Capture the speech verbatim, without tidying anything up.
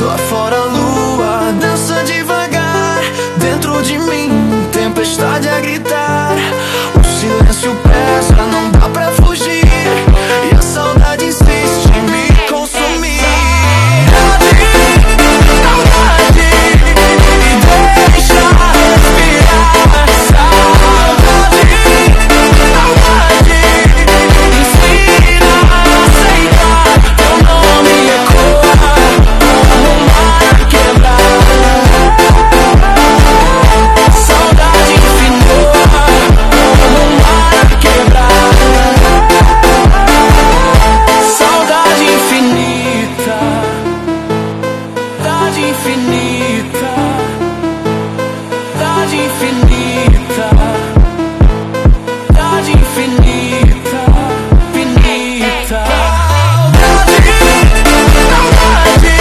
Lá fora a lua dança devagar, dentro de mim tempestade a gritar. O silêncio pesa, não dá pra fugir, e a saudade insiste em me consumir. Saudade, me deixa respirar. Saudade, saudade, me ensina a aceitar. Teu nome ecoa como um mar quebrar. Saudade infinita como um mar quebrar. Saudade infinita, saudade infinita, saudade infinita.